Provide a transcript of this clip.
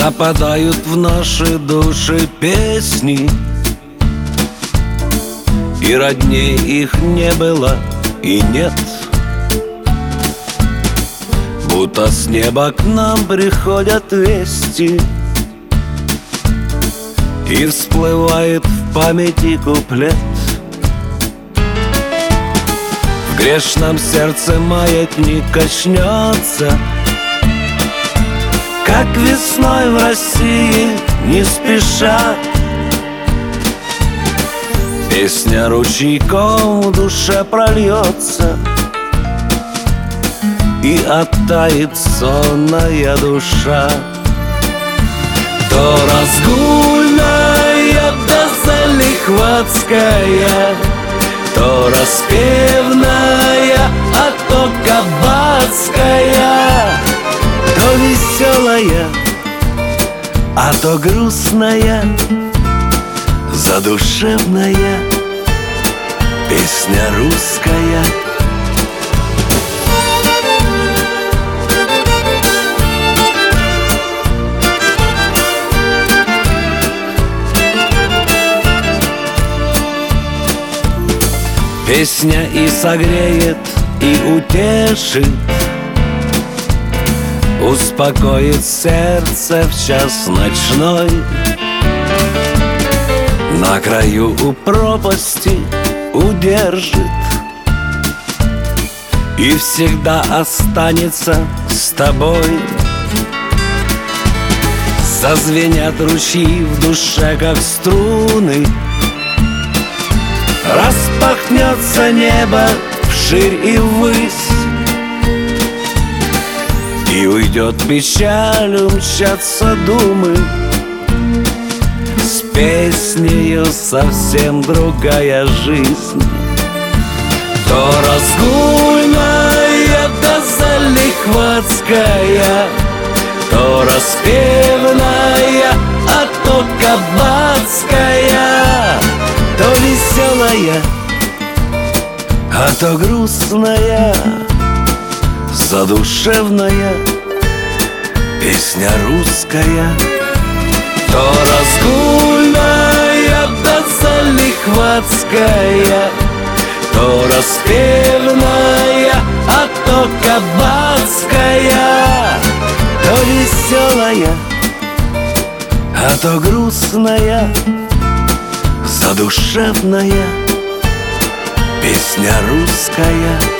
Западают в наши души песни, и родней их не было и нет. Будто с неба к нам приходят вести, и всплывает в памяти куплет. В грешном сердце маятник качнется, как весной в России не спеша. Песня ручейком в душе прольется, и оттает сонная душа. То разгульная да залихватская, то распевная, а то кабацкая, то веселая, а то грустная, задушевная песня русская. Песня и согреет, и утешит, успокоит сердце в час ночной. На краю у пропасти удержит и всегда останется с тобой. Зазвенят ручьи в душе, как струны, распахнется небо вширь и ввысь, и уйдет печаль, умчатся думы. С песнею совсем другая жизнь. То разгульная да залихватская, то распевная, а то кабацкая, то веселая, а то грустная, задушевная песня русская. То разгульная да залихватская, то распевная, а то кабацкая, то веселая, а то грустная, задушевная песня русская.